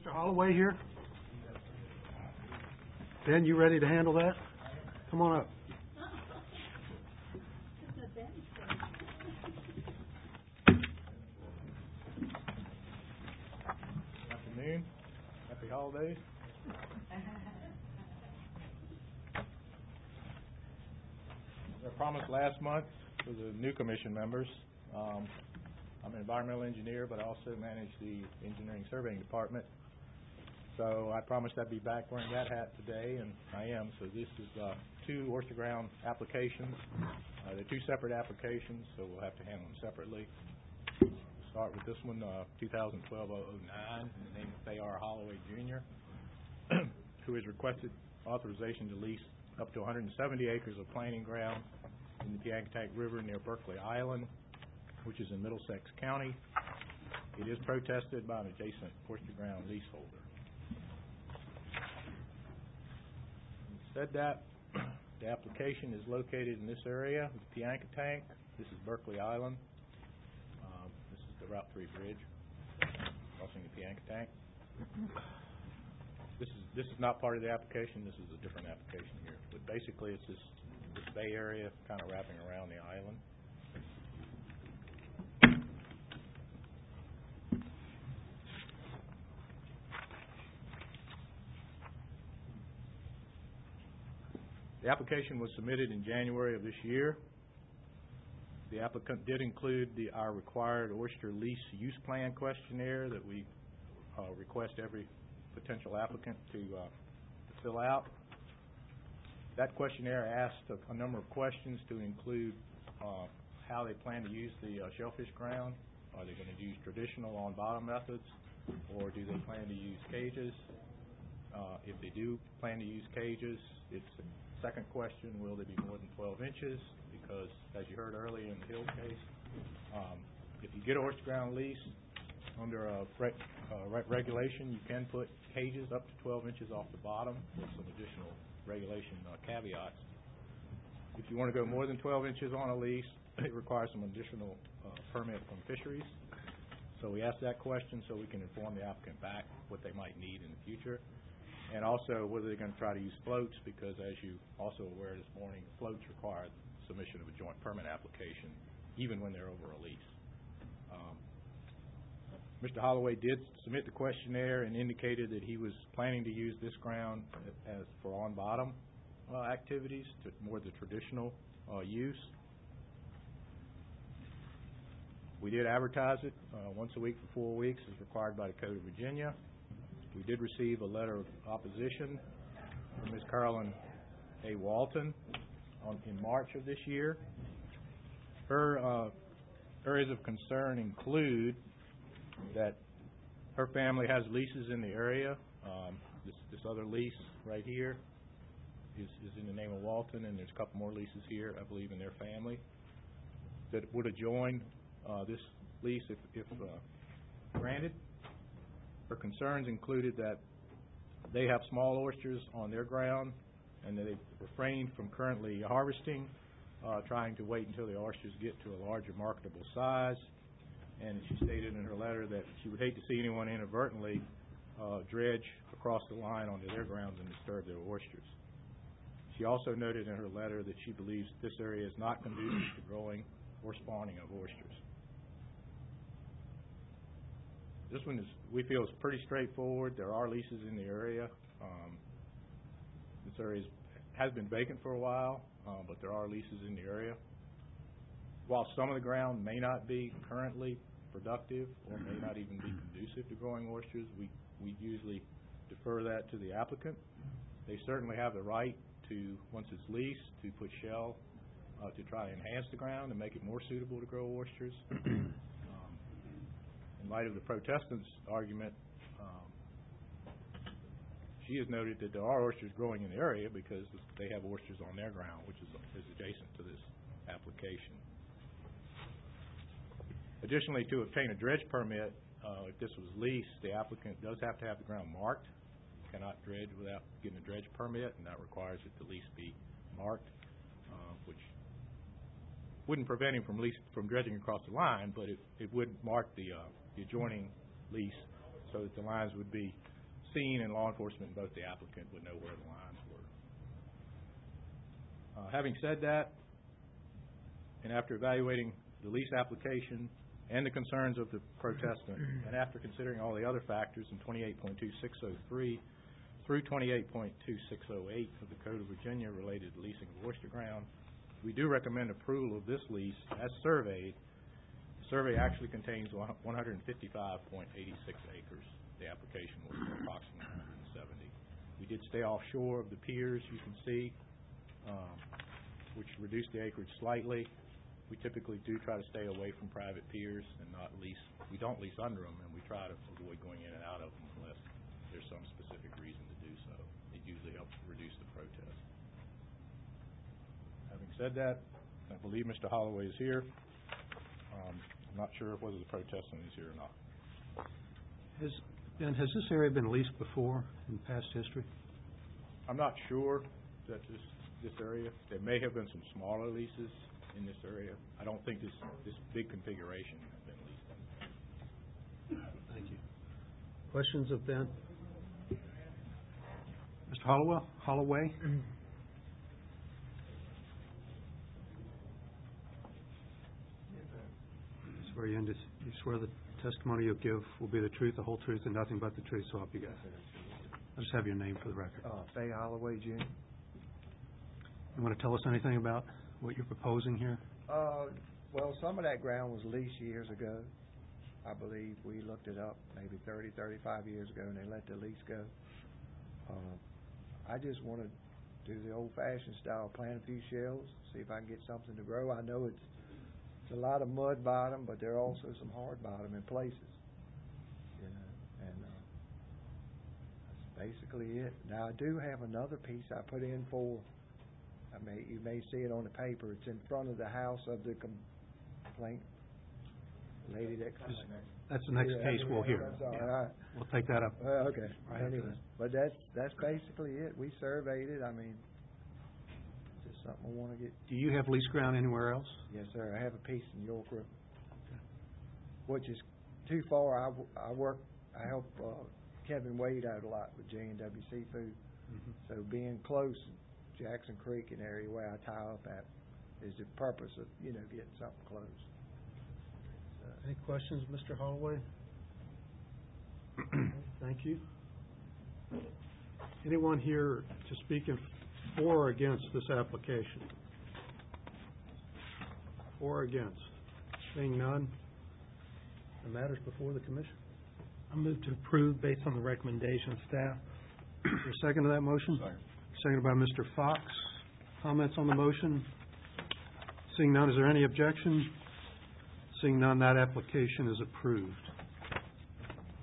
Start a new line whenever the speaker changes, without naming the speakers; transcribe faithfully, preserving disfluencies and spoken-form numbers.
Mister Holloway here? Ben, you ready to handle that? Come on up.
Good afternoon. Happy holidays. As I promised last month for the new commission members, um, I'm an environmental engineer, but I also manage the engineering surveying department. So I promised I'd be back wearing that hat today, and I am. So this is uh, two oyster ground applications. Uh, they're two separate applications, so we'll have to handle them separately. We'll start with this one, uh, two thousand twelve oh oh nine, in the name of A R Holloway Junior, who has requested authorization to lease up to one hundred seventy acres of planting ground in the Piankatank River near Berkeley Island, which is in Middlesex County. It is protested by an adjacent oyster ground leaseholder. Said that, the application is located in this area, the Piankatank. This is Berkeley Island. Um, this is the Route three bridge crossing the Piankatank. This is this is not part of the application. This is a different application here. But basically, it's this this bay area kind of wrapping around the island. The application was submitted in January of this year. The applicant did include the, our required oyster lease use plan questionnaire that we uh, request every potential applicant to, uh, to fill out. That questionnaire asked a, a number of questions to include uh, how they plan to use the uh, shellfish ground. Are they going to use traditional on-bottom methods, or do they plan to use cages? Uh, if they do plan to use cages, it's second question, will they be more than twelve inches? Because, as you heard earlier in the Hill case, um, if you get an oyster ground lease under a re uh, re regulation, you can put cages up to twelve inches off the bottom with some additional regulation uh, caveats. If you want to go more than twelve inches on a lease, it requires some additional uh, permit from fisheries. So we asked that question so we can inform the applicant back what they might need in the future. And also whether they're going to try to use floats, because as you also aware this morning, floats require submission of a joint permit application even when they're over a lease. Um, Mister Holloway did submit the questionnaire and indicated that he was planning to use this ground as for on-bottom uh, activities, to more the traditional uh, use. We did advertise it uh, once a week for four weeks as required by the Code of Virginia. We did receive a letter of opposition from Miz Carolyn A. Walton on, in March of this year. Her uh, areas of concern include that her family has leases in the area. Um, this, this other lease right here is, is in the name of Walton, and there's a couple more leases here, I believe, in their family that would adjoin uh, this lease if, if uh, granted. Her concerns included that they have small oysters on their ground and that they've refrained from currently harvesting, uh, trying to wait until the oysters get to a larger marketable size. And she stated in her letter that she would hate to see anyone inadvertently uh, dredge across the line onto their grounds and disturb their oysters. She also noted in her letter that she believes this area is not conducive to growing or spawning of oysters. This one is, we feel, is pretty straightforward. There are leases in the area. Um, this area is, has been vacant for a while, uh, but there are leases in the area. While some of the ground may not be currently productive or may not even be conducive to growing oysters, we, we usually defer that to the applicant. They certainly have the right to, once it's leased, to put shell uh, to try to enhance the ground and make it more suitable to grow oysters. In light of the protestants' argument, um, she has noted that there are oysters growing in the area because they have oysters on their ground, which is, is adjacent to this application. Additionally, to obtain a dredge permit, uh, if this was leased, the applicant does have to have the ground marked. Cannot dredge without getting a dredge permit, and that requires it to at least be marked, uh, which wouldn't prevent him from least from dredging across the line, but it, it would mark the, uh, the adjoining lease so that the lines would be scene, and law enforcement and both the applicant would know where the lines were. Uh, having said that, and after evaluating the lease application and the concerns of the protestant, and after considering all the other factors in twenty-eight point two six oh three through twenty-eight point two six oh eight of the Code of Virginia related to leasing of oyster ground, we do recommend approval of this lease as surveyed. The survey actually contains one hundred fifty-five point eight six acres. The application was approximately one hundred seventy. We did stay offshore of the piers, you can see, um, which reduced the acreage slightly. We typically do try to stay away from private piers and not lease. We don't lease under them, and we try to avoid going in and out of them unless there's some specific reason to do so. It usually helps reduce the protest. Having said that, I believe Mister Holloway is here. Um, I'm not sure whether the protestant is here or not.
Has, Ben, has this area been leased before in past history?
I'm not sure that this this area. There may have been some smaller leases in this area. I don't think this this big configuration has been leased.
Thank you. Questions of Ben? Mister Holloway? Holloway? Swear you, in this, you swear the testimony you'll give will be the truth, the whole truth, and nothing but the truth, so help you God. I'll just have your name for the record.
Uh, Fay Holloway, Junior
You want to tell us anything about what you're proposing here?
Uh, well, some of that ground was leased years ago. I believe we looked it up maybe thirty, thirty-five years ago, and they let the lease go. Uh, I just want to do the old-fashioned style, plant a few shells, see if I can get something to grow. I know it's, it's a lot of mud bottom, but there are also some hard bottom in places. You know, and uh, that's basically it. Now, I do have another piece I put in for, I may, you may see it on the paper. It's in front of the house of the complaint lady that complained.
That's the next
Yeah,
case we'll hear.
That's all
Yeah.
right.
We'll take that up.
Well, okay.
Right after
Anyway,
this.
but that's that's basically it. We surveyed it. I mean, it's just something I want to get.
Do you have lease ground anywhere else?
Yes, sir. I have a piece in York River, which is too far. I, w- I work. I help uh, Kevin Wade out a lot with J and W Seafood.
Mm-hmm.
So being close, Jackson Creek and area where I tie up at, is the purpose of you know getting something close. So,
Any questions, Mister Holloway? Thank you. Anyone here to speak in for or against this application? For or against? Seeing none, the matter's before the commission.
I move to approve based on the recommendation of staff.
Is there a second to that motion?
Second.
Seconded by Mister Fox. Comments on the motion? Seeing none, is there any objection? Seeing none, that application is approved.